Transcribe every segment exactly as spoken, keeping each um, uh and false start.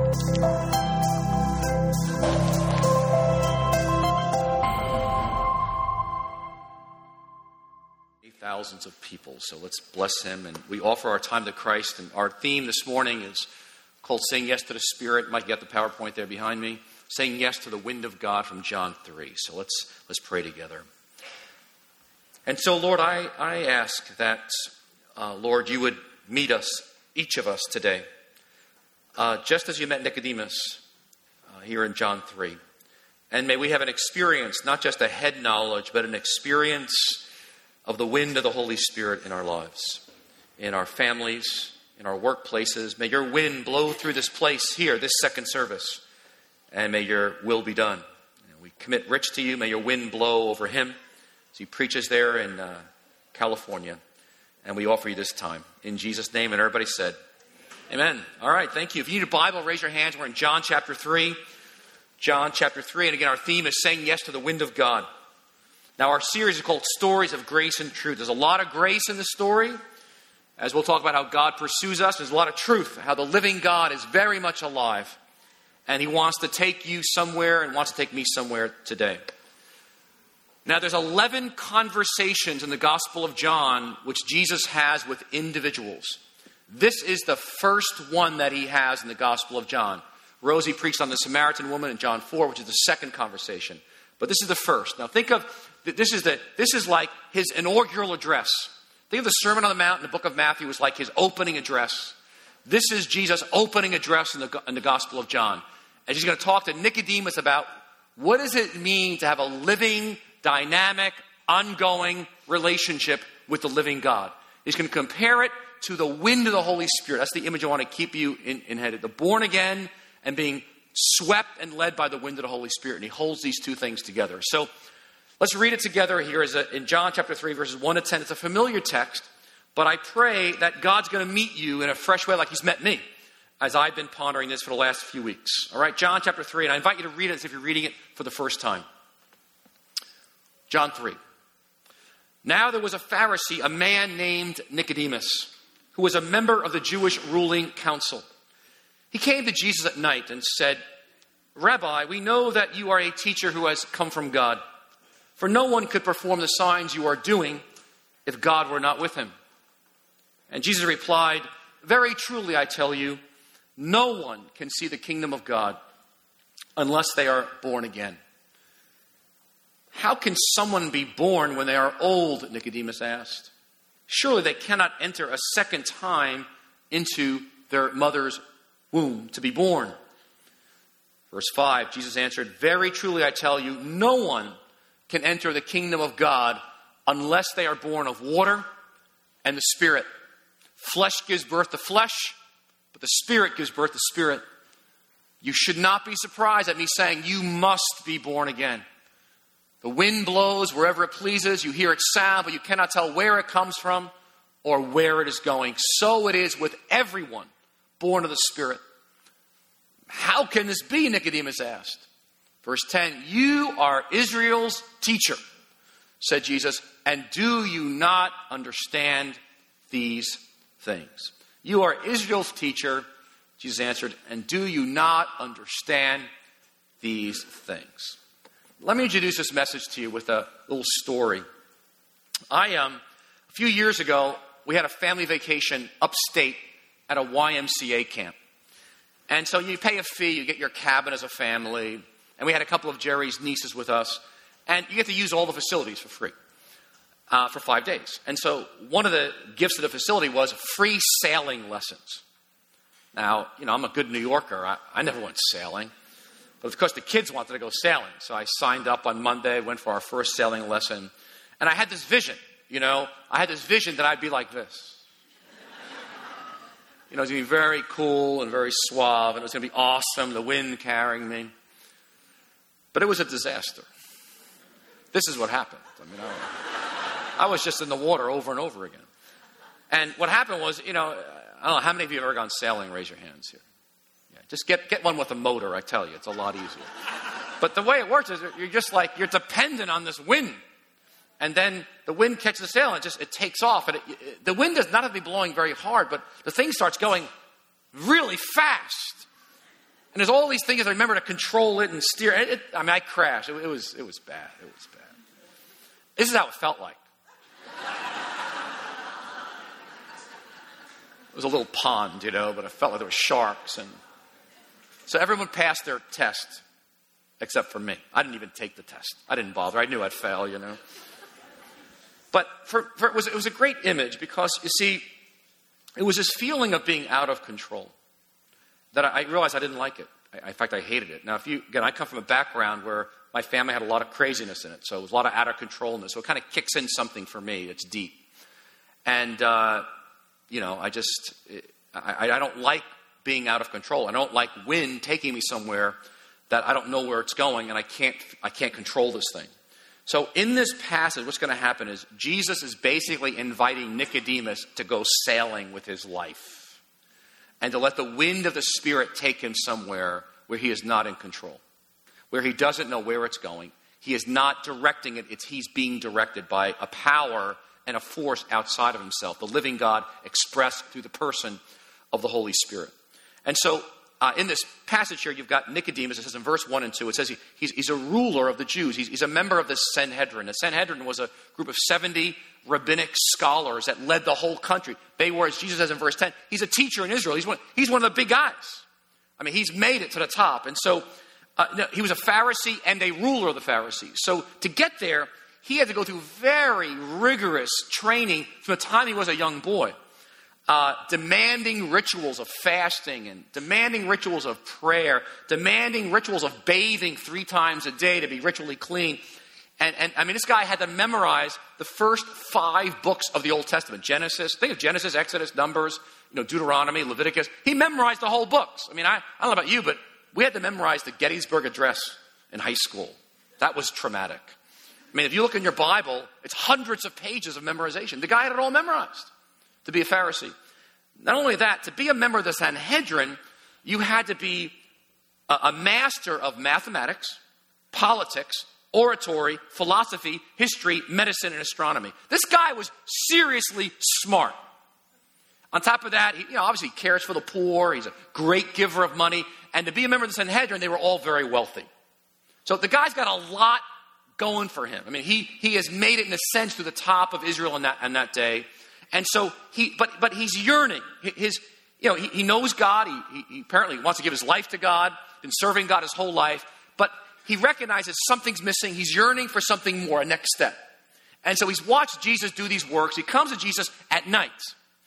Thousands of people, so let's bless him. And we offer our time to Christ. And our theme this morning is called Saying Yes to the Spirit. Mike, you got the PowerPoint there behind me. Saying Yes to the Wind of God from John three. So let's let's pray together. And so, Lord, I, I ask that, uh, Lord, you would meet us, each of us today, uh, just as you met Nicodemus uh, here in John three. And may we have an experience, not just a head knowledge, but an experience of the wind of the Holy Spirit in our lives, in our families, in our workplaces. May your wind blow through this place here, this second service, and may your will be done. And we commit Rich to you. May your wind blow over him as he preaches there in uh, California. And we offer you this time. In Jesus' name, and everybody said, amen. All right, thank you. If you need a Bible, raise your hands. We're in John chapter three. John chapter three. And again, our theme is saying yes to the wind of God. Now, our series is called Stories of Grace and Truth. There's a lot of grace in the story, as we'll talk about how God pursues us. There's a lot of truth, how the living God is very much alive, and he wants to take you somewhere and wants to take me somewhere today. Now, there's eleven conversations in the Gospel of John which Jesus has with individuals. This is the first one that he has in the Gospel of John. Rosie preached on the Samaritan woman in John four, which is the second conversation. But this is the first. Now, think of This is, the, this is like his inaugural address. Think of the Sermon on the Mount in the book of Matthew was like his opening address. This is Jesus' opening address in the, in the Gospel of John. And he's going to talk to Nicodemus about what does it mean to have a living, dynamic, ongoing relationship with the living God. He's going to compare it to the wind of the Holy Spirit. That's the image I want to keep you in, in head. The born again and being swept and led by the wind of the Holy Spirit. And he holds these two things together. So let's read it together here as a, in John chapter three, verses one to ten. It's a familiar text, but I pray that God's going to meet you in a fresh way like he's met me as I've been pondering this for the last few weeks. All right, John chapter three, and I invite you to read it as if you're reading it for the first time. John three. Now there was a Pharisee, a man named Nicodemus, who was a member of the Jewish ruling council. He came to Jesus at night and said, Rabbi, we know that you are a teacher who has come from God. For no one could perform the signs you are doing if God were not with him. And Jesus replied, very truly I tell you, no one can see the kingdom of God unless they are born again. How can someone be born when they are old? Nicodemus asked. Surely they cannot enter a second time into their mother's womb to be born. Verse five, Jesus answered, very truly I tell you, no one can enter the kingdom of God unless they are born of water and the Spirit. Flesh gives birth to flesh, but the Spirit gives birth to spirit. You should not be surprised at me saying you must be born again. The wind blows wherever it pleases. You hear its sound, but you cannot tell where it comes from or where it is going. So it is with everyone born of the Spirit. How can this be? Nicodemus asked. Verse ten, you are Israel's teacher, said Jesus, and do you not understand these things? You are Israel's teacher, Jesus answered, and do you not understand these things? Let me introduce this message to you with a little story. I, um, a few years ago, we had a family vacation upstate at a Y M C A camp. And so you pay a fee, you get your cabin as a family. And we had a couple of Jerry's nieces with us. And you get to use all the facilities for free uh, for five days. And so one of the gifts of the facility was free sailing lessons. Now, you know, I'm a good New Yorker. I, I never went sailing. But of course, the kids wanted to go sailing. So I signed up on Monday, went for our first sailing lesson. And I had this vision, you know. I had this vision that I'd be like this. You know, it was going to be very cool and very suave. And it was going to be awesome, the wind carrying me. But it was a disaster. This is what happened. I mean, I, I was just in the water over and over again. And what happened was, you know, I don't know, how many of you have ever gone sailing? Raise your hands here. Yeah, just get, get one with a motor, I tell you. It's a lot easier. But the way it works is you're just like, you're dependent on this wind. And then the wind catches the sail and it just, it takes off. And it, it, the wind does not have to be blowing very hard, but the thing starts going really fast. And there's all these things I remember to control it and steer. It, it, I mean, I crashed. It, it was it was bad. It was bad. This is how it felt like. It was a little pond, you know, but it felt like there were sharks. And so everyone passed their test except for me. I didn't even take the test. I didn't bother. I knew I'd fail, you know. But for, for it was it was a great image because, you see, it was this feeling of being out of control that I, I realized I didn't like it. I, in fact, I hated it. Now, if you again, I come from a background where my family had a lot of craziness in it, so it was a lot of out of controlness. So it kind of kicks in something for me that's deep. And uh, you know, I just I, I don't like being out of control. I don't like wind taking me somewhere that I don't know where it's going, and I can't I can't control this thing. So in this passage, what's going to happen is Jesus is basically inviting Nicodemus to go sailing with his life and to let the wind of the Spirit take him somewhere where he is not in control, where he doesn't know where it's going. He is not directing it. It's he's being directed by a power and a force outside of himself, the living God expressed through the person of the Holy Spirit. And so Uh, in this passage here, you've got Nicodemus. It says in verse one and two, it says he, he's, he's a ruler of the Jews. He's, he's a member of the Sanhedrin. The Sanhedrin was a group of seventy rabbinic scholars that led the whole country. They were, as Jesus says in verse ten, he's a teacher in Israel. He's one, he's one of the big guys. I mean, he's made it to the top. And so uh, no, he was a Pharisee and a ruler of the Pharisees. So to get there, he had to go through very rigorous training from the time he was a young boy. Uh, demanding rituals of fasting and demanding rituals of prayer, demanding rituals of bathing three times a day to be ritually clean. And, and I mean, this guy had to memorize the first five books of the Old Testament. Genesis, think of Genesis, Exodus, Numbers, you know, Deuteronomy, Leviticus. He memorized the whole books. I mean, I, I don't know about you, but we had to memorize the Gettysburg Address in high school. That was traumatic. I mean, if you look in your Bible, it's hundreds of pages of memorization. The guy had it all memorized. To be a Pharisee. Not only that, to be a member of the Sanhedrin, you had to be a, a master of mathematics, politics, oratory, philosophy, history, medicine, and astronomy. This guy was seriously smart. On top of that, he, you know, obviously he cares for the poor. He's a great giver of money. And to be a member of the Sanhedrin, they were all very wealthy. So the guy's got a lot going for him. I mean, he, he has made it in a sense to the top of Israel in that, in that day. And so he, but but he's yearning. His, you know, he, he knows God. He, he, he apparently wants to give his life to God. Been serving God his whole life. But he recognizes something's missing. He's yearning for something more, a next step. And so he's watched Jesus do these works. He comes to Jesus at night,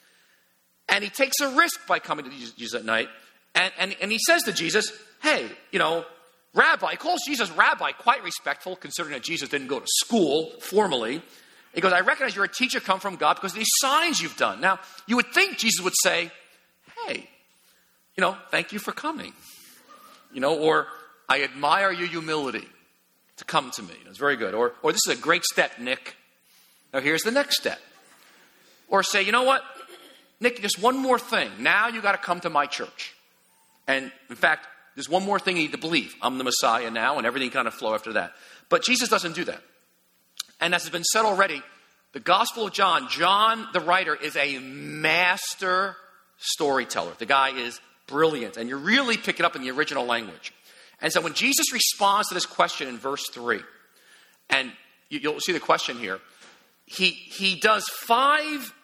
and he takes a risk by coming to Jesus at night. And and, and he says to Jesus, "Hey, you know, Rabbi." He calls Jesus Rabbi, quite respectful, considering that Jesus didn't go to school formally. He goes, "I recognize you're a teacher come from God because of these signs you've done." Now, you would think Jesus would say, "Hey, you know, thank you for coming." You know, or, "I admire your humility to come to me." It's very good. Or, or "This is a great step, Nick. Now, here's the next step." Or say, "You know what, Nick, just one more thing. Now you got to come to my church. And, in fact, there's one more thing you need to believe. I'm the Messiah now," and everything kind of flow after that. But Jesus doesn't do that. And as has been said already, the Gospel of John, John the writer is a master storyteller. The guy is brilliant. And you really pick it up in the original language. And so when Jesus responds to this question in verse three, and you, you'll see the question here, he, he does five,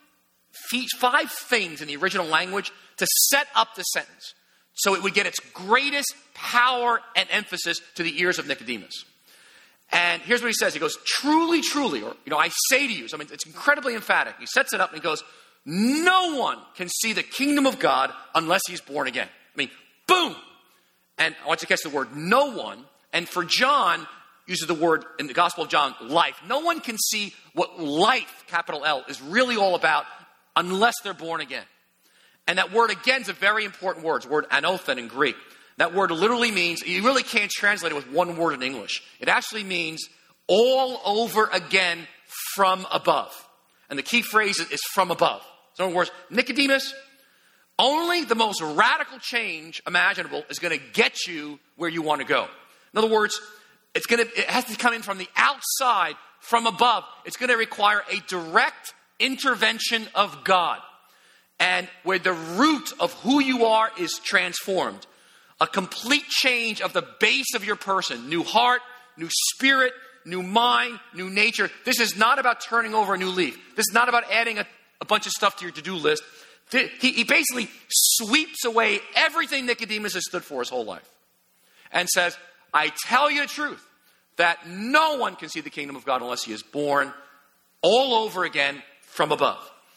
five things in the original language to set up the sentence so it would get its greatest power and emphasis to the ears of Nicodemus. And here's what he says. He goes, "Truly, truly," or, you know, "I say to you." So, I mean, it's incredibly emphatic. He sets it up and he goes, "No one can see the kingdom of God unless he's born again." I mean, boom. And I want you to catch the word "no one." And for John, uses the word in the Gospel of John, life. No one can see what life, capital L, is really all about unless they're born again. And that word again is a very important word. It's the word anothen in Greek. That word literally means, you really can't translate it with one word in English. It actually means all over again from above. And the key phrase is from above. So in other words, Nicodemus, only the most radical change imaginable is going to get you where you want to go. In other words, it's going to, it has to come in from the outside, from above. It's going to require a direct intervention of God. And where the root of who you are is transformed. A complete change of the base of your person. New heart, new spirit, new mind, new nature. This is not about turning over a new leaf. This is not about adding a, a bunch of stuff to your to-do list. He, he basically sweeps away everything Nicodemus has stood for his whole life. And says, I tell you the truth, that no one can see the kingdom of God unless he is born all over again from above.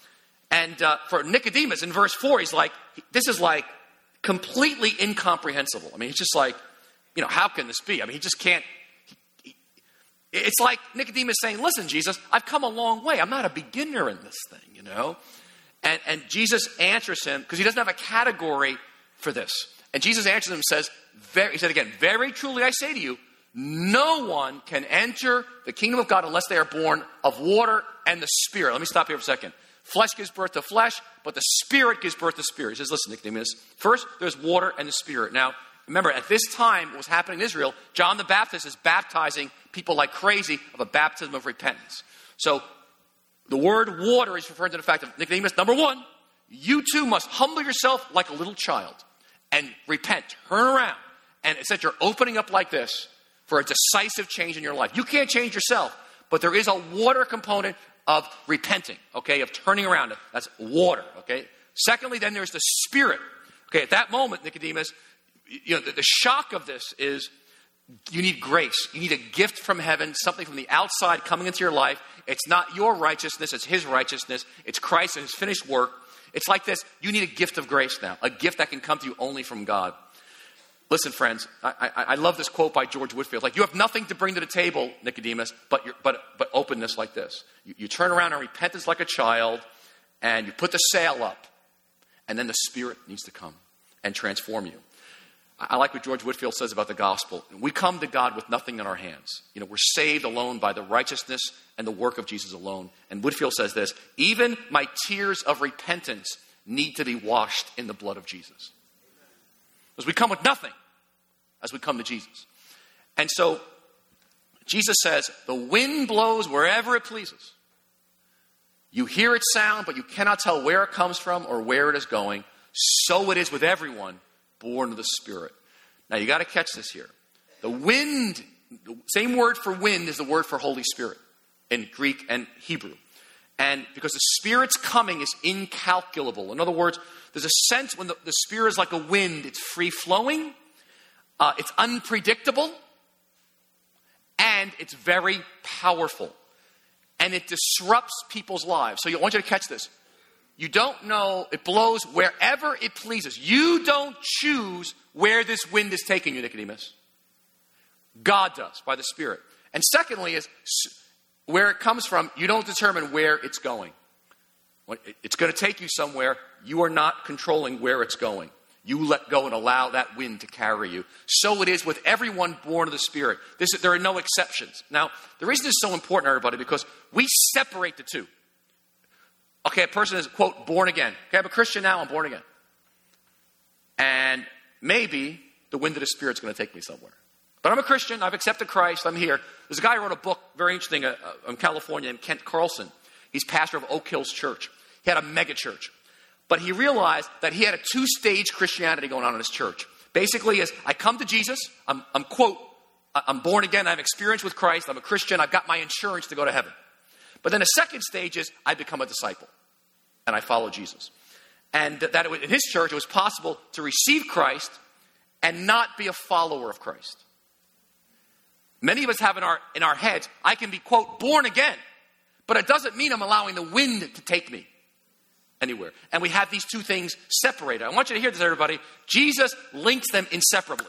And uh, for Nicodemus, in verse four, he's like, this is like completely incomprehensible. I mean, he's just like, you know, how can this be? I mean, he just can't. He, he, it's like Nicodemus saying, listen, Jesus, I've come a long way. I'm not a beginner in this thing, you know. And, and Jesus answers him, because he doesn't have a category for this. And Jesus answers him and says, very, he said again, very truly I say to you, no one can enter the kingdom of God unless they are born of water and the Spirit. Let me stop here for a second. Flesh gives birth to flesh, but the Spirit gives birth to spirit. He says, listen, Nicodemus, first there's water and the Spirit. Now, remember, at this time, what was happening in Israel, John the Baptist is baptizing people like crazy of a baptism of repentance. So, the word water is referring to the fact of Nicodemus, number one, you too must humble yourself like a little child and repent, turn around. And it said you're opening up like this for a decisive change in your life. You can't change yourself, but there is a water component of repenting, okay, of turning around. That's water, okay. Secondly, then there's the Spirit. Okay, at that moment, Nicodemus, you know, the, the shock of this is you need grace. You need a gift from heaven, something from the outside coming into your life. It's not your righteousness, it's his righteousness. It's Christ and his finished work. It's like this. You need a gift of grace now, a gift that can come to you only from God. Listen, friends, I, I, I love this quote by George Whitefield. Like, you have nothing to bring to the table, Nicodemus, but your, but but openness like this. You, you turn around and repentance like a child, and you put the sail up, and then the Spirit needs to come and transform you. I, I like what George Whitefield says about the gospel. We come to God with nothing in our hands. You know, we're saved alone by the righteousness and the work of Jesus alone. And Whitefield says this, even my tears of repentance need to be washed in the blood of Jesus. Because we come with nothing as we come to Jesus. And so Jesus says, the wind blows wherever it pleases. You hear its sound, but you cannot tell where it comes from or where it is going. So it is with everyone born of the Spirit. Now you got to catch this here. The wind, the same word for wind is the word for Holy Spirit in Greek and Hebrew. And because the Spirit's coming is incalculable. In other words, there's a sense when the, the Spirit is like a wind, it's free-flowing, uh, it's unpredictable, and it's very powerful. And it disrupts people's lives. So I want you to catch this. You don't know, it blows wherever it pleases. You don't choose where this wind is taking you, Nicodemus. God does, by the Spirit. And secondly is, where it comes from, you don't determine where it's going. It's going to take you somewhere. You are not controlling where it's going. You let go and allow that wind to carry you. So it is with everyone born of the Spirit. This, there are no exceptions. Now, the reason this is so important, everybody, because we separate the two. Okay, a person is, quote, born again. Okay, I'm a Christian now, I'm born again. And maybe the wind of the Spirit's going to take me somewhere. But I'm a Christian, I've accepted Christ, I'm here. There's a guy who wrote a book, very interesting, uh, uh, in California, named Kent Carlson. He's pastor of Oak Hills Church. He had a mega church. But he realized that he had a two-stage Christianity going on in his church. Basically, is I come to Jesus, I'm, I'm quote, I'm born again, I have experience with Christ, I'm a Christian, I've got my insurance to go to heaven. But then the second stage is I become a disciple, and I follow Jesus. And that it, in his church, it was possible to receive Christ and not be a follower of Christ. Many of us have in our, in our heads, I can be, quote, born again, but it doesn't mean I'm allowing the wind to take me anywhere. And we have these two things separated. I want you to hear this, everybody. Jesus links them inseparably.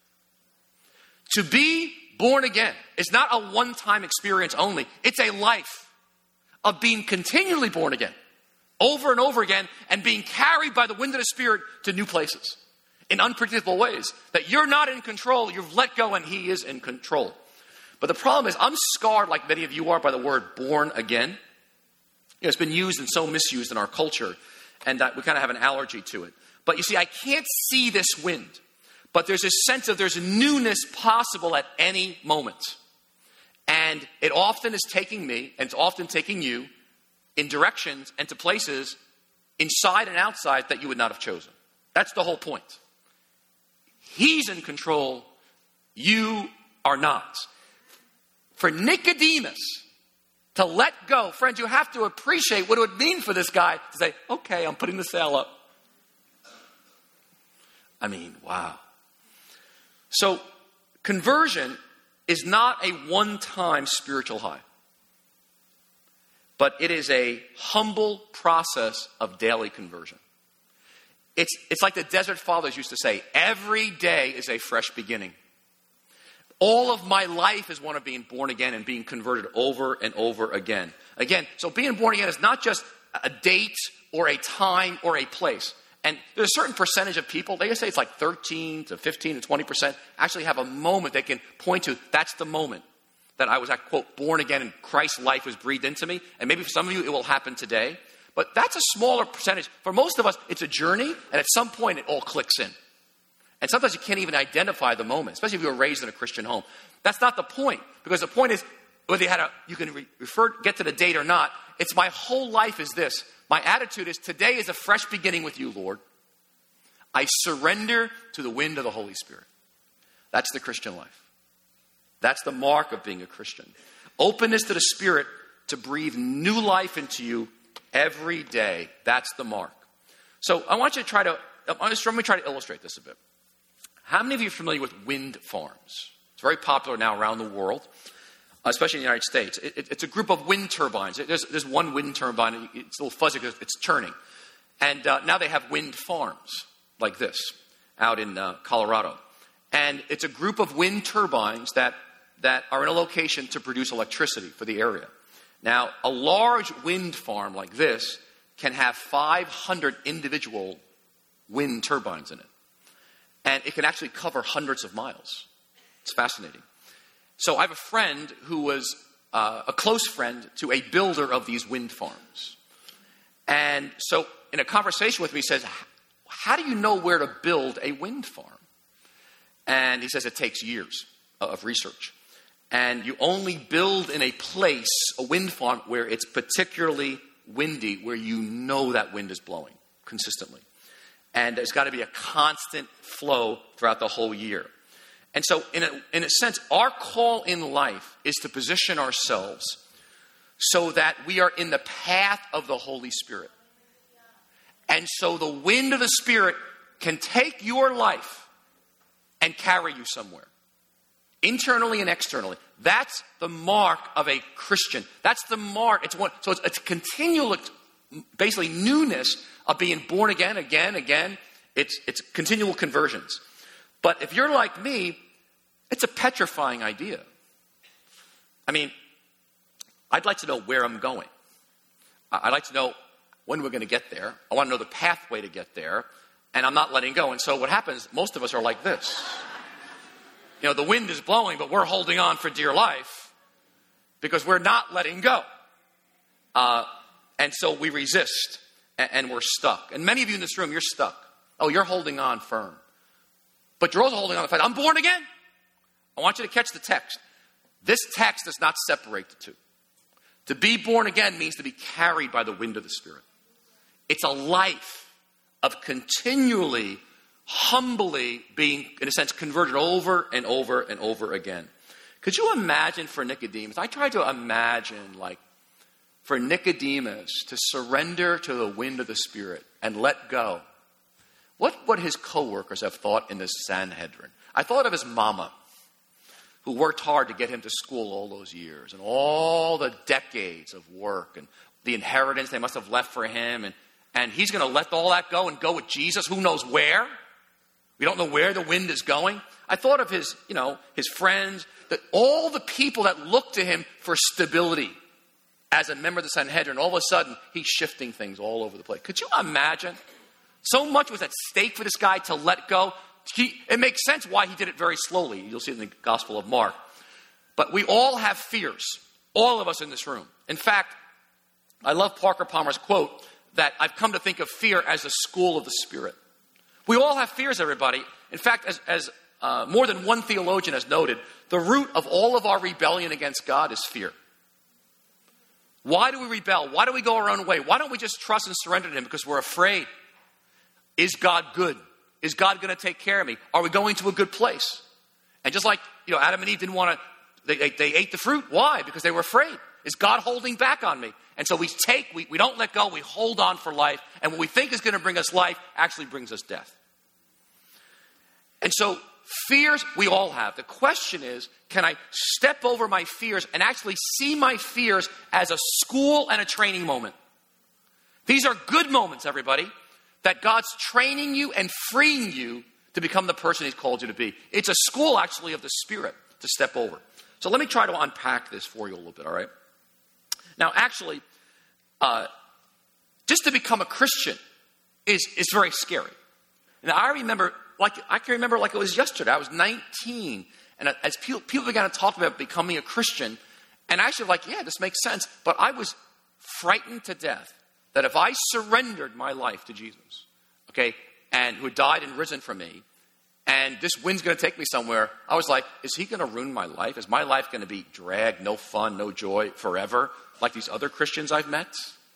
To be born again is not a one-time experience only. It's a life of being continually born again, over and over again, and being carried by the wind of the Spirit to new places in unpredictable ways. That you're not in control, you've let go, and He is in control. But the problem is, I'm scarred, like many of you are, by the word born again. You know, it's been used and so misused in our culture, and that we kind of have an allergy to it. But you see, I can't see this wind, but there's a sense of there's a newness possible at any moment. And it often is taking me, and it's often taking you, in directions and to places inside and outside that you would not have chosen. That's the whole point. He's in control. You are not. For Nicodemus to let go, friends, you have to appreciate what it would mean for this guy to say, okay, I'm putting the sail up. I mean, wow. So conversion is not a one-time spiritual high, but it is a humble process of daily conversion. It's, it's like the Desert Fathers used to say, every day is a fresh beginning. All of my life is one of being born again and being converted over and over again. Again, so being born again is not just a date or a time or a place. And there's a certain percentage of people, they say it's like thirteen to fifteen to twenty percent, actually have a moment they can point to. That's the moment that I was, I quote, born again and Christ's life was breathed into me. And maybe for some of you it will happen today. But that's a smaller percentage. For most of us, it's a journey, and at some point it all clicks in. And sometimes you can't even identify the moment, especially if you were raised in a Christian home. That's not the point, because the point is, whether you had a, you can re- refer, get to the date or not, it's my whole life is this. My attitude is, today is a fresh beginning with you, Lord. I surrender to the wind of the Holy Spirit. That's the Christian life. That's the mark of being a Christian. Openness to the Spirit to breathe new life into you every day. That's the mark. So I want you to try to, let me try to illustrate this a bit. How many of you are familiar with wind farms? It's very popular now around the world, especially in the United States. It, it, it's a group of wind turbines. It, there's, there's one wind turbine. It's a little fuzzy because it's turning. And uh, now they have wind farms like this out in uh, Colorado. And it's a group of wind turbines that, that are in a location to produce electricity for the area. Now, a large wind farm like this can have five hundred individual wind turbines in it. And it can actually cover hundreds of miles. It's fascinating. So I have a friend who was uh, a close friend to a builder of these wind farms. And so in a conversation with me, he says, how do you know where to build a wind farm? And he says it takes years of research. And you only build in a place, a wind farm, where it's particularly windy, where you know that wind is blowing consistently. And there's got to be a constant flow throughout the whole year. And so, in a, in a sense, our call in life is to position ourselves so that we are in the path of the Holy Spirit. And so the wind of the Spirit can take your life and carry you somewhere. Internally and externally. That's the mark of a Christian. That's the mark. It's one. So it's, it's a continual, basically, newness of being born again, again, again. It's, it's continual conversions. But if you're like me, it's a petrifying idea. I mean, I'd like to know where I'm going. I'd like to know when we're going to get there. I want to know the pathway to get there. And I'm not letting go. And so what happens, most of us are like this. You know, the wind is blowing, but we're holding on for dear life because we're not letting go. Uh, and so we resist, and, and we're stuck. And many of you in this room, you're stuck. Oh, you're holding on firm. But you're also holding on to the fact, I'm born again. I want you to catch the text. This text does not separate the two. To be born again means to be carried by the wind of the Spirit. It's a life of continually humbly being, in a sense, converted over and over and over again. Could you imagine for Nicodemus? I tried to imagine, like, for Nicodemus to surrender to the wind of the Spirit and let go. What would his co-workers have thought in the Sanhedrin? I thought of his mama, who worked hard to get him to school all those years and all the decades of work and the inheritance they must have left for him. And, and he's going to let all that go and go with Jesus, who knows where? We don't know where the wind is going. I thought of his, you know, his friends, that all the people that looked to him for stability as a member of the Sanhedrin, all of a sudden, he's shifting things all over the place. Could you imagine? So much was at stake for this guy to let go. He, it makes sense why he did it very slowly. You'll see it in the Gospel of Mark. But we all have fears. All of us in this room. In fact, I love Parker Palmer's quote that I've come to think of fear as a school of the Spirit. We all have fears, everybody. In fact, as, as uh, more than one theologian has noted, the root of all of our rebellion against God is fear. Why do we rebel? Why do we go our own way? Why don't we just trust and surrender to Him? Because we're afraid. Is God good? Is God going to take care of me? Are we going to a good place? And just like, you know, Adam and Eve didn't want to, they, they, they ate the fruit. Why? Because they were afraid. Is God holding back on me? And so we take, we, we don't let go, we hold on for life. And what we think is going to bring us life actually brings us death. And so fears we all have. The question is, can I step over my fears and actually see my fears as a school and a training moment? These are good moments, everybody, that God's training you and freeing you to become the person he's called you to be. It's a school, actually, of the Spirit to step over. So let me try to unpack this for you a little bit, all right? Now, actually, uh, just to become a Christian is, is very scary. Now, I remember, like I can remember like it was yesterday. I was nineteen, and as people, people began to talk about becoming a Christian, and I actually like, yeah, this makes sense. But I was frightened to death that if I surrendered my life to Jesus, okay, and who had died and risen for me, and this wind's going to take me somewhere, I was like, is he going to ruin my life? Is my life going to be dragged, no fun, no joy forever, like these other Christians I've met?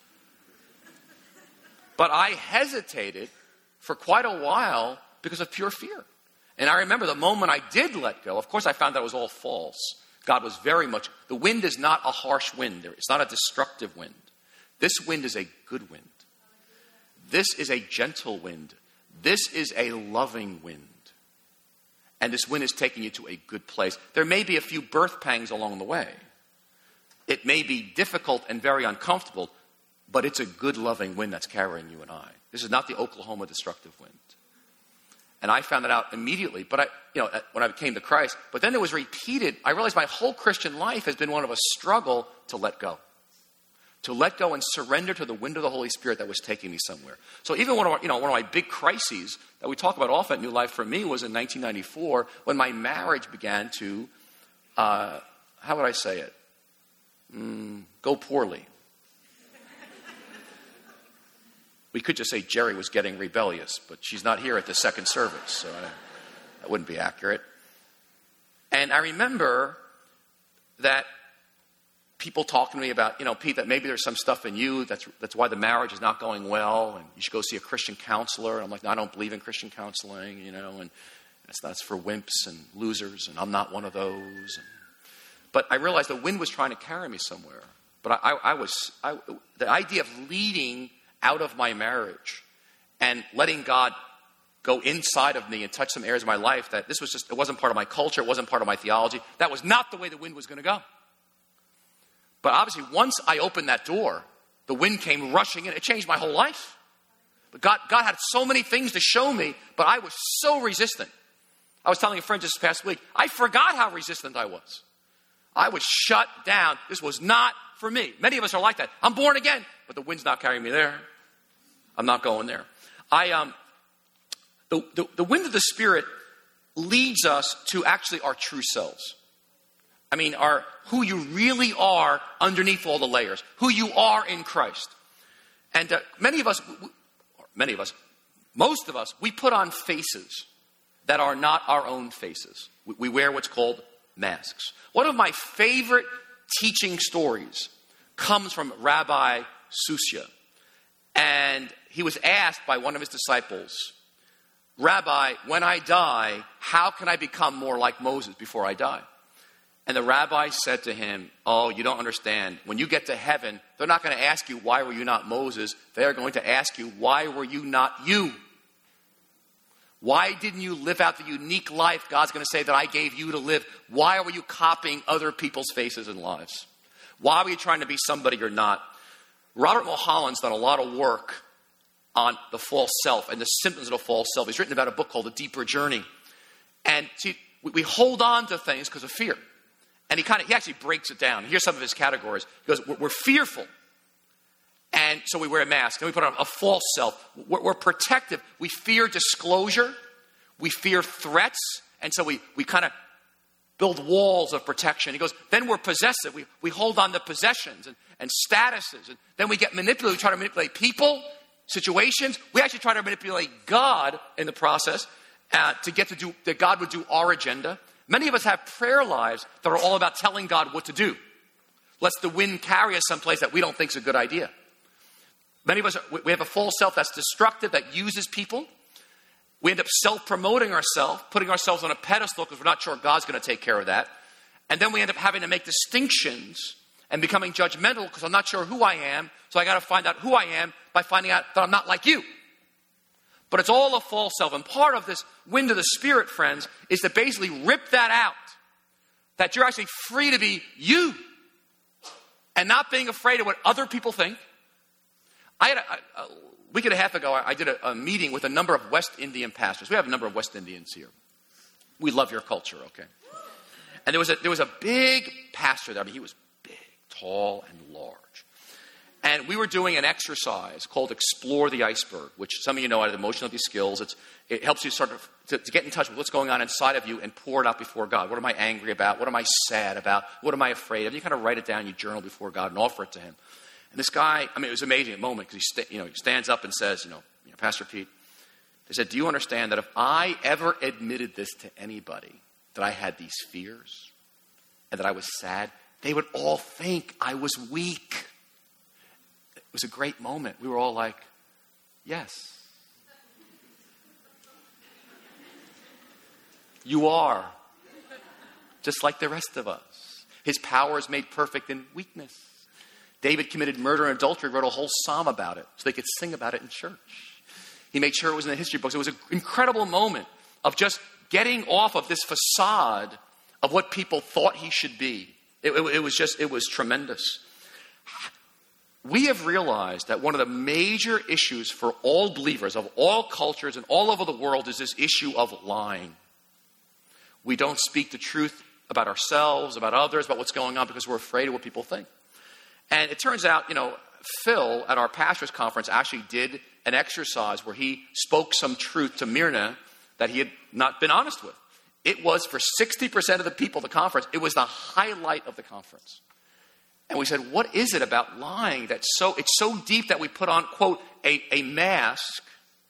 But I hesitated for quite a while because of pure fear. And I remember the moment I did let go, of course I found that it was all false. God was very much, the wind is not a harsh wind. It's not a destructive wind. This wind is a good wind. This is a gentle wind. This is a loving wind. And this wind is taking you to a good place. There may be a few birth pangs along the way. It may be difficult and very uncomfortable, but it's a good, loving wind that's carrying you and I. This is not the Oklahoma destructive wind. And I found that out immediately, but I, you know, when I came to Christ. But then it was repeated. I realized my whole Christian life has been one of a struggle to let go. To let go and surrender to the wind of the Holy Spirit that was taking me somewhere. So even one of our, you know, one of my big crises that we talk about often at New Life for me was in nineteen ninety-four when my marriage began to, uh, how would I say it? Mm, go poorly. We could just say Jerry was getting rebellious, but she's not here at the second service, so I, that wouldn't be accurate. And I remember that people talking to me about, you know, Pete, that maybe there's some stuff in you that's that's why the marriage is not going well, and you should go see a Christian counselor. And I'm like, no, I don't believe in Christian counseling, you know, and that's that's for wimps and losers, and I'm not one of those. And, but I realized the wind was trying to carry me somewhere. But I, I, I was I, the idea of leading out of my marriage and letting God go inside of me and touch some areas of my life that this was just, it wasn't part of my culture, it wasn't part of my theology. That was not the way the wind was going to go. But obviously, once I opened that door, the wind came rushing in. It changed my whole life. But God, God had so many things to show me, but I was so resistant. I was telling a friend just this past week, I forgot how resistant I was. I was shut down. This was not for me. Many of us are like that. I'm born again, but the wind's not carrying me there. I'm not going there. I um, the, the, the wind of the Spirit leads us to actually our true selves. I mean, our who you really are underneath all the layers, who you are in Christ. And uh, many of us, many of us, most of us, we put on faces that are not our own faces. We, we wear what's called masks. One of my favorite teaching stories comes from Rabbi Susya. And he was asked by one of his disciples, Rabbi, when I die, how can I become more like Moses before I die? And the rabbi said to him, oh, you don't understand. When you get to heaven, they're not going to ask you, why were you not Moses? They're going to ask you, why were you not you? Why didn't you live out the unique life God's going to say that I gave you to live? Why were you copying other people's faces and lives? Why were you trying to be somebody you're not? Robert Mulholland's done a lot of work on the false self and the symptoms of the false self. He's written about a book called The Deeper Journey. And see, we hold on to things because of fear. And he kind of, he actually breaks it down. Here's some of his categories. He goes, we're, we're fearful. And so we wear a mask. Then we put on a false self. We're, we're protective. We fear disclosure. We fear threats. And so we, we kind of build walls of protection. He goes, then we're possessive. We, we hold on to possessions and, and statuses. And then we get manipulated. We try to manipulate people, situations. We actually try to manipulate God in the process uh, to get to do, that God would do our agenda. Many of us have prayer lives that are all about telling God what to do. Lest the wind carry us someplace that we don't think is a good idea. Many of us, we have a false self that's destructive, that uses people. We end up self-promoting ourselves, putting ourselves on a pedestal because we're not sure God's going to take care of that. And then we end up having to make distinctions and becoming judgmental because I'm not sure who I am, so I got to find out who I am by finding out that I'm not like you. But it's all a false self. And part of this wind of the Spirit, friends, is to basically rip that out. That you're actually free to be you. And not being afraid of what other people think. I had a, a week and a half ago, I did a, a meeting with a number of West Indian pastors. We have a number of West Indians here. We love your culture, okay? And there was a, there was a big pastor there. I mean, he was big, tall, and large. And we were doing an exercise called Explore the Iceberg, which some of you know out of the Emotional Ability Skills. It's, it helps you sort of to, to get in touch with what's going on inside of you and pour it out before God. What am I angry about? What am I sad about? What am I afraid of? You kind of write it down, you journal before God and offer it to him. And this guy, I mean, it was an amazing moment because he, sta- you know, he stands up and says, you know, you know, Pastor Pete, they said, do you understand that if I ever admitted this to anybody, that I had these fears and that I was sad, they would all think I was weak. It was a great moment. We were all like, yes. You are. Just like the rest of us. His power is made perfect in weakness. David committed murder and adultery, wrote a whole psalm about it so they could sing about it in church. He made sure it was in the history books. It was an incredible moment of just getting off of this facade of what people thought he should be. It, it, it was just, it was tremendous. We have realized that one of the major issues for all believers of all cultures and all over the world is this issue of lying. We don't speak the truth about ourselves, about others, about what's going on because we're afraid of what people think. And it turns out, you know, Phil at our pastors' conference actually did an exercise where he spoke some truth to Myrna that he had not been honest with. It was for sixty percent of the people at the conference, it was the highlight of the conference. And we said, what is it about lying that's so, it's so deep that we put on, quote, a, a mask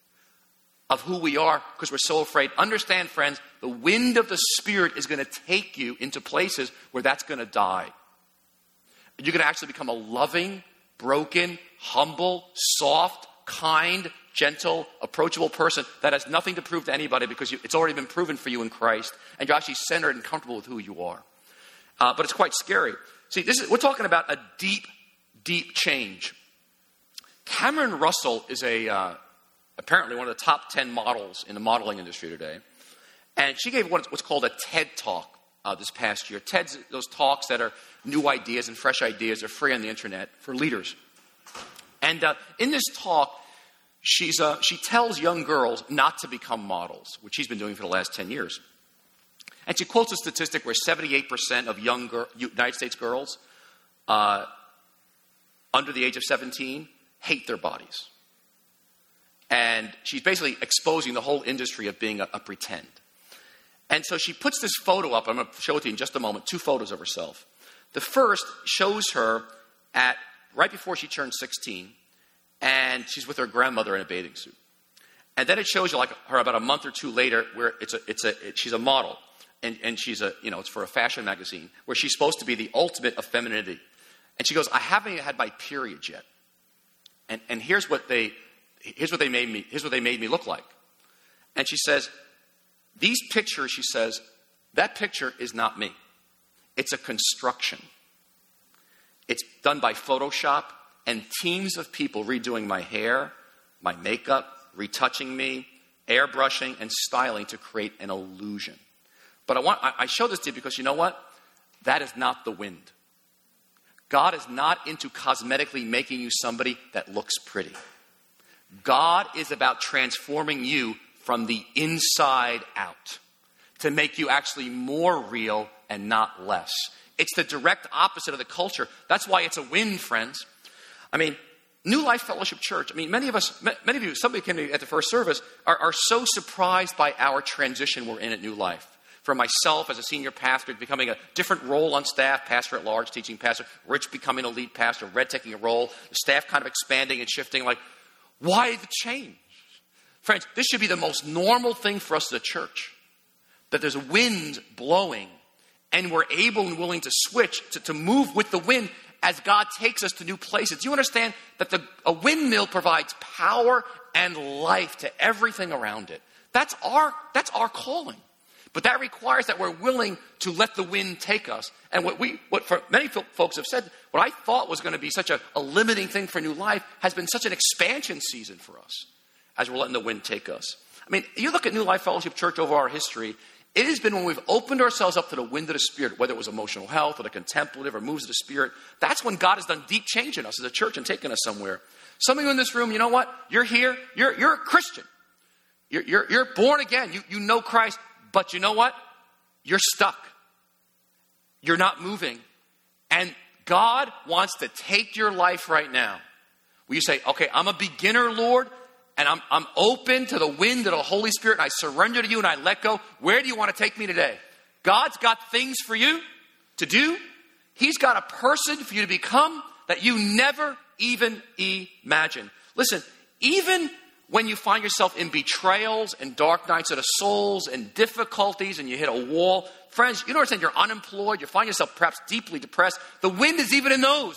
of who we are because we're so afraid. Understand, friends, the wind of the Spirit is going to take you into places where that's going to die. You're going to actually become a loving, broken, humble, soft, kind, gentle, approachable person that has nothing to prove to anybody because you, it's already been proven for you in Christ, and you're actually centered and comfortable with who you are. Uh, but it's quite scary. See, this is, we're talking about a deep, deep change. Cameron Russell is a uh, apparently one of the top ten models in the modeling industry today, and she gave what's called a TED Talk. Uh, this past year. TED's, those talks that are new ideas and fresh ideas are free on the internet for leaders. And uh, in this talk, she's, uh, she tells young girls not to become models, which she's been doing for the last ten years. And she quotes a statistic where seventy-eight percent of young gir- United States girls uh, under the age of seventeen hate their bodies. And she's basically exposing the whole industry of being a, a pretend. And so she puts this photo up. I'm going to show it to you in just a moment. Two photos of herself. The first shows her at right before she turned sixteen, and she's with her grandmother in a bathing suit. And then it shows you like her about a month or two later, where it's a, it's a, it, she's a model, and and she's a, you know, it's for a fashion magazine where she's supposed to be the ultimate of femininity. And she goes, I haven't even had my period yet. And and here's what they, here's what they made me, here's what they made me look like. And she says, these pictures, she says, that picture is not me. It's a construction. It's done by Photoshop and teams of people redoing my hair, my makeup, retouching me, airbrushing, and styling to create an illusion. But I want I show this to you because you know what? That is not the wind. God is not into cosmetically making you somebody that looks pretty. God is about transforming you from the inside out to make you actually more real and not less. It's the direct opposite of the culture. That's why it's a win, friends. I mean, New Life Fellowship Church, I mean, many of us, many of you, somebody came to me at the first service, are, are so surprised by our transition we're in at New Life. For myself as a senior pastor, becoming a different role on staff, pastor at large, teaching pastor, Rich becoming a lead pastor, Red taking a role, the staff kind of expanding and shifting, like, why the change? Friends, this should be the most normal thing for us as a church. That there's a wind blowing and we're able and willing to switch, to, to move with the wind as God takes us to new places. Do you understand that the, a windmill provides power and life to everything around it? that's our, that's our calling. But that requires that we're willing to let the wind take us. And what we, what for many folks have said, what I thought was going to be such a, a limiting thing for New Life has been such an expansion season for us as we're letting the wind take us. I mean, you look at New Life Fellowship Church over our history, it has been when we've opened ourselves up to the wind of the Spirit, whether it was emotional health or the contemplative or moves of the Spirit. That's when God has done deep change in us as a church and taken us somewhere. Some of you in this room, you know what? You're here. You're, you're a Christian. You're, you're, you're born again. You, you know Christ. But you know what? You're stuck. You're not moving. And God wants to take your life right now. Will you say, okay, I'm a beginner, Lord, and I'm, I'm open to the wind of the Holy Spirit, and I surrender to you and I let go. Where do you want to take me today? God's got things for you to do. He's got a person for you to become that you never even imagine. Listen, even when you find yourself in betrayals and dark nights of the souls and difficulties and you hit a wall, friends, you don't understand, you're unemployed, you find yourself perhaps deeply depressed. The wind is even in those.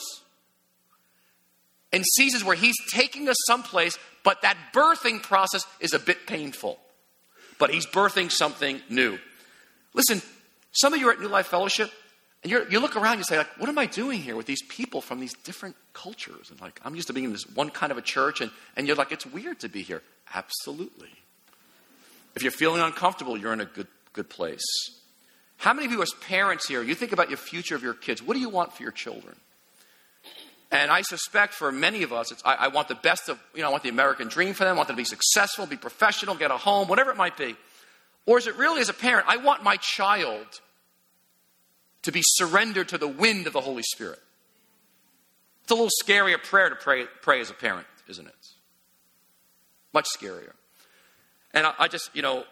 In seasons where he's taking us someplace, but that birthing process is a bit painful. But he's birthing something new. Listen, some of you are at New Life Fellowship, and you're, you look around and you say, like, what am I doing here with these people from these different cultures? And like, I'm used to being in this one kind of a church, and, and you're like, it's weird to be here. Absolutely. If you're feeling uncomfortable, you're in a good, good place. How many of you as parents here, you think about your future of your kids. What do you want for your children? And I suspect for many of us, it's, I, I want the best of, you know, I want the American dream for them. I want them to be successful, be professional, get a home, whatever it might be. Or is it really, as a parent, I want my child to be surrendered to the wind of the Holy Spirit? It's a little scarier prayer to pray, pray as a parent, isn't it? Much scarier. And I, I just, you know,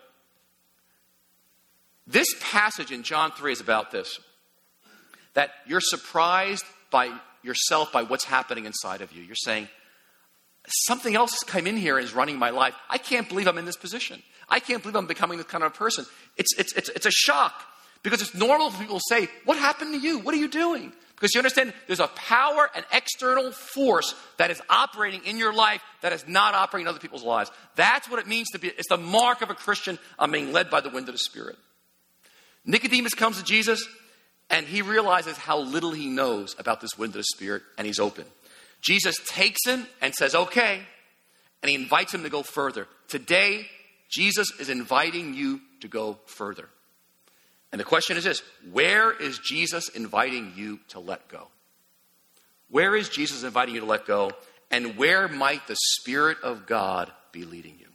this passage in John three is about this. That you're surprised by yourself, by what's happening inside of you. You're saying, something else has come in here and is running my life. I can't believe I'm in this position. I can't believe I'm becoming this kind of a person. It's, it's, it's, it's a shock. Because it's normal for people to say, what happened to you? What are you doing? Because you understand there's a power, an external force that is operating in your life that is not operating in other people's lives. That's what it means to be. It's the mark of a Christian. I'm being led by the wind of the Spirit. Nicodemus comes to Jesus and he realizes how little he knows about this wind of the Spirit, and he's open. Jesus takes him and says, okay, and he invites him to go further. Today, Jesus is inviting you to go further. And the question is this: where is Jesus inviting you to let go? Where is Jesus inviting you to let go? And where might the Spirit of God be leading you?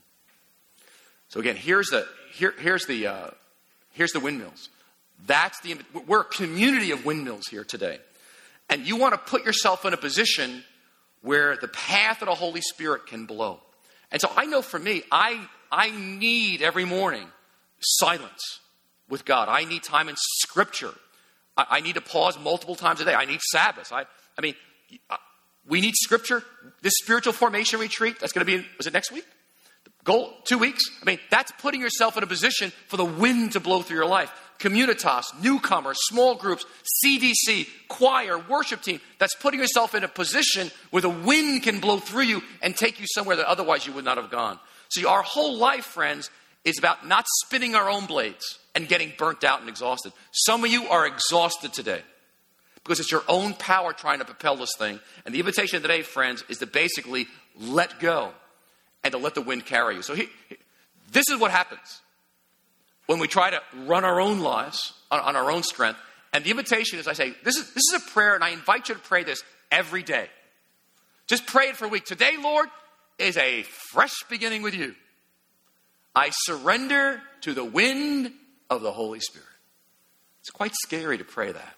So again, here's the here, here's the uh, here's the windmills. That's the we're a community of windmills here today, and you want to put yourself in a position where the path of the Holy Spirit can blow. And so I know for me, I I need every morning silence with God. I need time in Scripture. I, I need to pause multiple times a day. I need Sabbath. I, I mean, we need Scripture. This spiritual formation retreat, that's going to be, was it next week? Goal, two weeks? I mean, that's putting yourself in a position for the wind to blow through your life. Communitas, newcomers, small groups, C D C, choir, worship team. That's putting yourself in a position where the wind can blow through you and take you somewhere that otherwise you would not have gone. See, our whole life, friends, is about not spinning our own blades and getting burnt out and exhausted. Some of you are exhausted today because it's your own power trying to propel this thing. And the invitation today, friends, is to basically let go and to let the wind carry you. So he, he, this is what happens when we try to run our own lives on, on our own strength. And the invitation is, I say, this is, this is a prayer, and I invite you to pray this every day. Just pray it for a week. Today, Lord, is a fresh beginning with you. I surrender to the wind of the Holy Spirit. It's quite scary to pray that.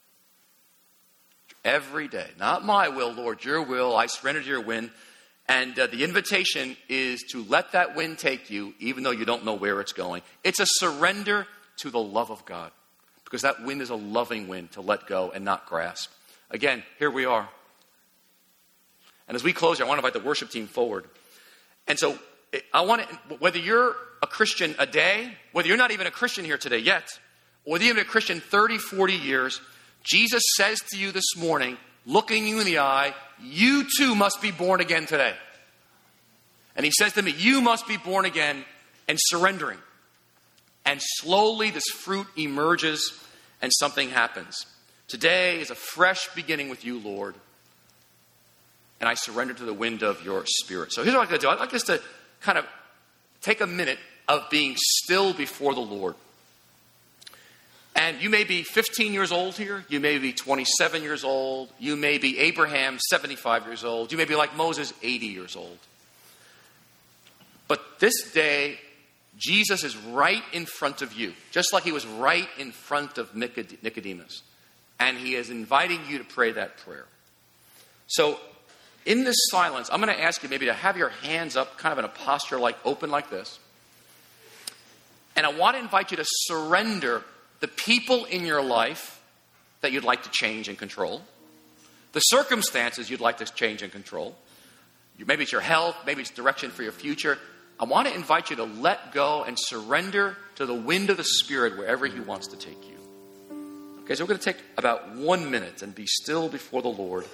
Every day. Not my will, Lord, your will. I surrender to your wind. And uh, the invitation is to let that wind take you, even though you don't know where it's going. It's a surrender to the love of God. Because that wind is a loving wind to let go and not grasp. Again, here we are. And as we close here, I want to invite the worship team forward. And so, I want to, whether you're a Christian a day, whether you're not even a Christian here today yet, or whether you've been a Christian thirty, forty years, Jesus says to you this morning, looking you in the eye, you too must be born again today. And he says to me, you must be born again and surrendering. And slowly this fruit emerges and something happens. Today is a fresh beginning with you, Lord. And I surrender to the wind of your Spirit. So here's what I'm going to do. I'd like us to kind of take a minute of being still before the Lord. And you may be fifteen years old here. You may be twenty-seven years old. You may be Abraham, seventy-five years old. You may be like Moses, eighty years old. But this day, Jesus is right in front of you, just like he was right in front of Nicodemus. And he is inviting you to pray that prayer. So in this silence, I'm going to ask you maybe to have your hands up, kind of in a posture like open like this. And I want to invite you to surrender the people in your life that you'd like to change and control, the circumstances you'd like to change and control. Maybe it's your health, maybe it's direction for your future. I want to invite you to let go and surrender to the wind of the Spirit wherever he wants to take you. Okay, so we're going to take about one minute and be still before the Lord.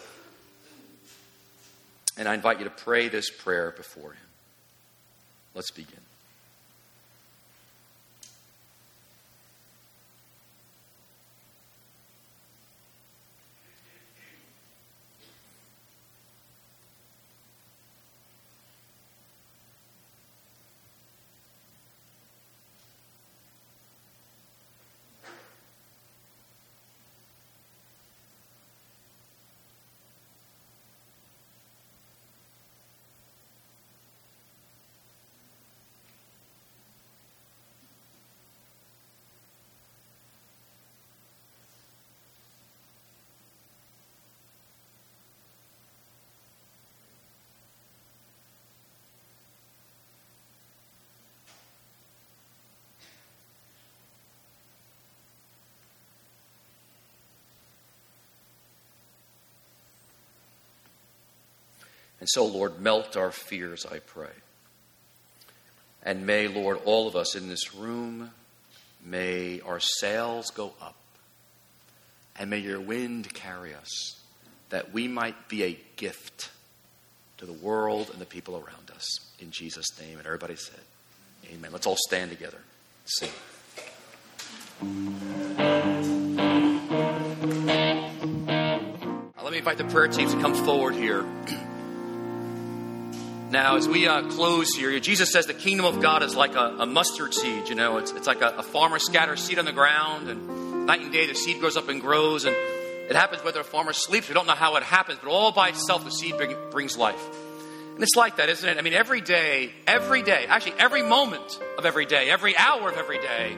And I invite you to pray this prayer before him. Let's begin. And so, Lord, melt our fears, I pray. And may, Lord, all of us in this room, may our sails go up. And may your wind carry us, that we might be a gift to the world and the people around us. In Jesus' name. And everybody said, amen. Let's all stand together. Sing. Now, let me invite the prayer teams to come forward here. Now, as we uh, close here, Jesus says the kingdom of God is like a, a mustard seed. You know, it's, it's like a, a farmer scatters seed on the ground, and night and day the seed grows up and grows. And it happens whether a farmer sleeps. We don't know how it happens, but all by itself the seed bring, brings life. And it's like that, isn't it? I mean, every day, every day, actually every moment of every day, every hour of every day,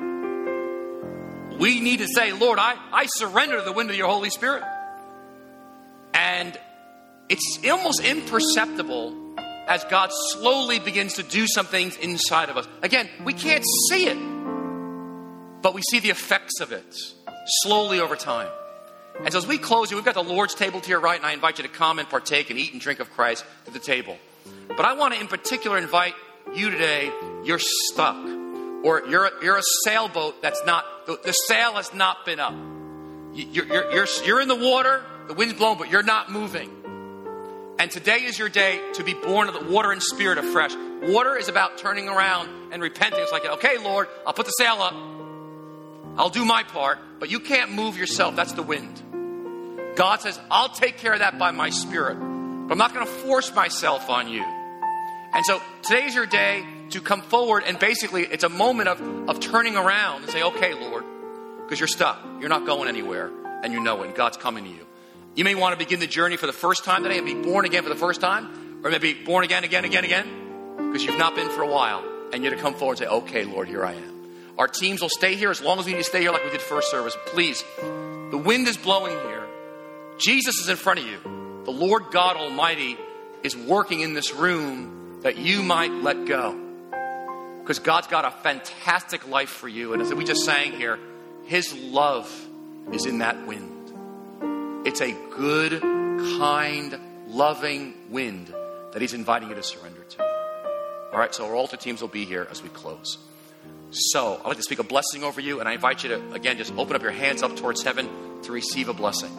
we need to say, Lord, I, I surrender to the wind of your Holy Spirit. And it's almost imperceptible as God slowly begins to do some things inside of us. Again, we can't see it, but we see the effects of it slowly over time. And so as we close, we've got the Lord's table to your right, and I invite you to come and partake and eat and drink of Christ at the table. But I want to in particular invite you today, you're stuck, or you're a, you're a sailboat that's not, the, the sail has not been up. You're, you're, you're, you're in the water, the wind's blowing, but you're not moving. And today is your day to be born of the water and spirit afresh. Water is about turning around and repenting. It's like, okay, Lord, I'll put the sail up. I'll do my part. But you can't move yourself. That's the wind. God says, I'll take care of that by my Spirit. But I'm not going to force myself on you. And so today's your day to come forward. And basically, it's a moment of, of turning around and say, okay, Lord, because you're stuck. You're not going anywhere. And you know it. And God's coming to you. You may want to begin the journey for the first time today and be born again for the first time. Or maybe born again, again, again, again. Because you've not been for a while. And you're to come forward and say, okay, Lord, here I am. Our teams will stay here as long as we need to stay here like we did first service. Please, the wind is blowing here. Jesus is in front of you. The Lord God Almighty is working in this room that you might let go. Because God's got a fantastic life for you. And as we just sang here, his love is in that wind. It's a good, kind, loving wind that he's inviting you to surrender to. All right, so our altar teams will be here as we close. So I'd like to speak a blessing over you, and I invite you to, again, just open up your hands up towards heaven to receive a blessing.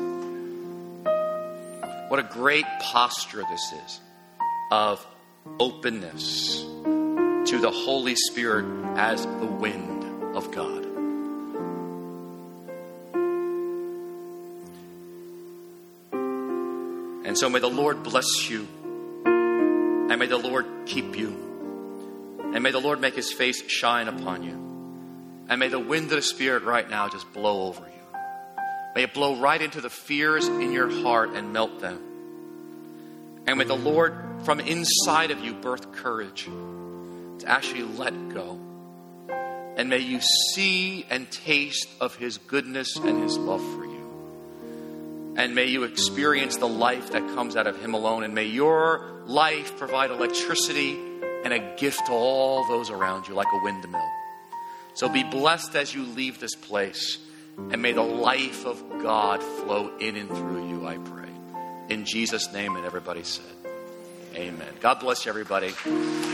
What a great posture this is of openness to the Holy Spirit as the wind of God. And so may the Lord bless you, and may the Lord keep you, and may the Lord make his face shine upon you, and may the wind of the Spirit right now just blow over you. May it blow right into the fears in your heart and melt them. And may the Lord from inside of you birth courage to actually let go. And may you see and taste of his goodness and his love for you. And may you experience the life that comes out of him alone. And may your life provide electricity and a gift to all those around you like a windmill. So be blessed as you leave this place. And may the life of God flow in and through you, I pray. In Jesus' name, and everybody said, amen. God bless you, everybody.